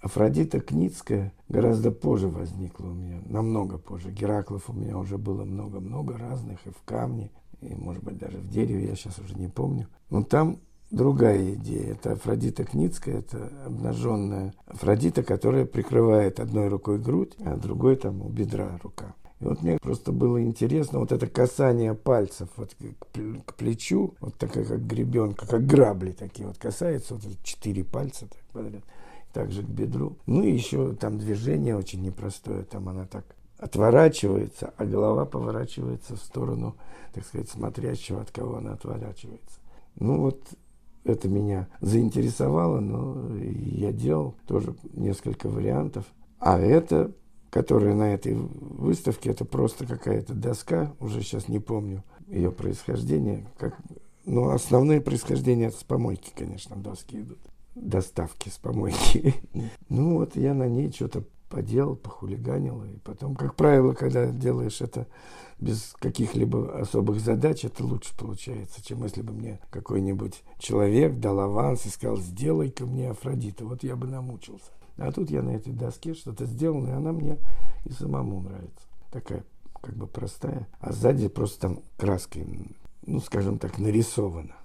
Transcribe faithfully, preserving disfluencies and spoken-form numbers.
Афродита Кницкая гораздо позже возникла у меня, намного позже. Гераклов у меня уже было много-много разных, и в камне, и, может быть, даже в дереве, я сейчас уже не помню. Но там другая идея. Это Афродита Кницкая, это обнаженная Афродита, которая прикрывает одной рукой грудь, а другой там у бедра рука. И вот мне просто было интересно, вот это касание пальцев вот к плечу, вот такая как гребенка, как грабли такие вот касается, вот четыре пальца так подряд, также к бедру. Ну и еще там движение очень непростое, там она так отворачивается, а голова поворачивается в сторону, так сказать, смотрящего, от кого она отворачивается. Ну вот это меня заинтересовало, но я делал тоже несколько вариантов. А это, которая на этой выставке, это просто какая-то доска, уже сейчас не помню ее происхождение. Как, ну, основное происхождение это с помойки, конечно, доски идут. Доставки с помойки. Ну вот я на ней что-то поделал, похулиганил. И потом, как правило, когда делаешь это без каких-либо особых задач, это лучше получается, чем если бы мне какой-нибудь человек дал аванс и сказал, сделай-ка мне Афродиту. Вот я бы намучился. А тут я на этой доске что-то сделал, и она мне и самому нравится. Такая как бы простая. А сзади просто там краской, ну, скажем так, нарисовано.